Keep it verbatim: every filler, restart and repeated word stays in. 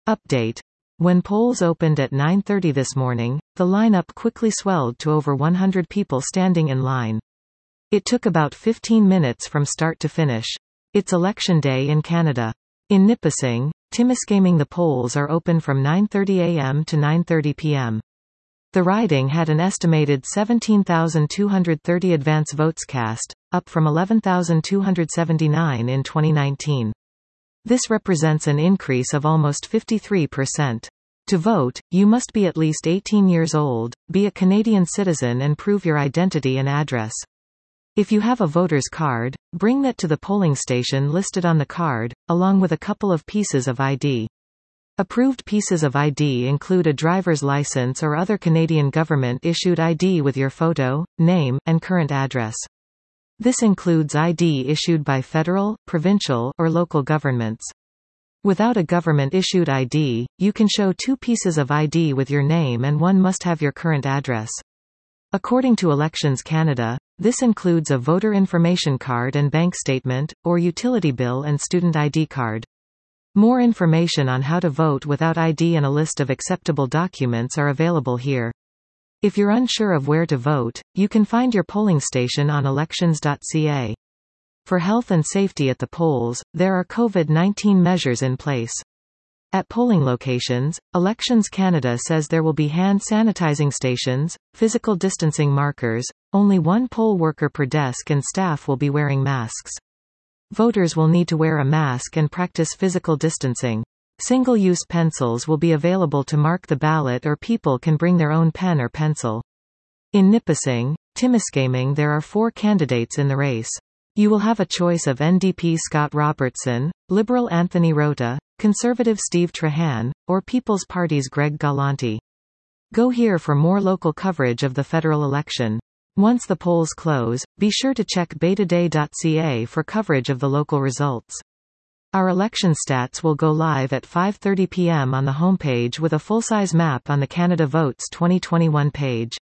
Update. When polls opened at nine thirty this morning, the lineup quickly swelled to over one hundred people standing in line. It took about fifteen minutes from start to finish. It's election day in Canada. In Nipissing, Timiskaming the polls are open from nine thirty a m to nine thirty p m The riding had an estimated seventeen thousand two hundred thirty advance votes cast, up from eleven thousand two hundred seventy-nine in twenty nineteen. This represents an increase of almost fifty-three percent. To vote, you must be at least eighteen years old, be a Canadian citizen and prove your identity and address. If you have a voter's card, bring that to the polling station listed on the card, along with a couple of pieces of I D. Approved pieces of I D include a driver's license or other Canadian government-issued I D with your photo, name, and current address. This includes I D issued by federal, provincial, or local governments. Without a government-issued I D, you can show two pieces of I D with your name and one must have your current address. According to Elections Canada, this includes a voter information card and bank statement, or utility bill and student I D card. More information on how to vote without I D and a list of acceptable documents are available here. If you're unsure of where to vote, you can find your polling station on elections dot c a. For health and safety at the polls, there are COVID nineteen measures in place. At polling locations, Elections Canada says there will be hand sanitizing stations, physical distancing markers, only one poll worker per desk and staff will be wearing masks. Voters will need to wear a mask and practice physical distancing. Single-use pencils will be available to mark the ballot or people can bring their own pen or pencil. In Nipissing, Timiskaming there are four candidates in the race. You will have a choice of N D P Scott Robertson, Liberal Anthony Rota, Conservative Steve Trahan, or People's Party's Greg Galanti. Go here for more local coverage of the federal election. Once the polls close, be sure to check beta day dot c a for coverage of the local results. Our election stats will go live at five thirty p m on the homepage with a full-size map on the Canada Votes twenty twenty-one page.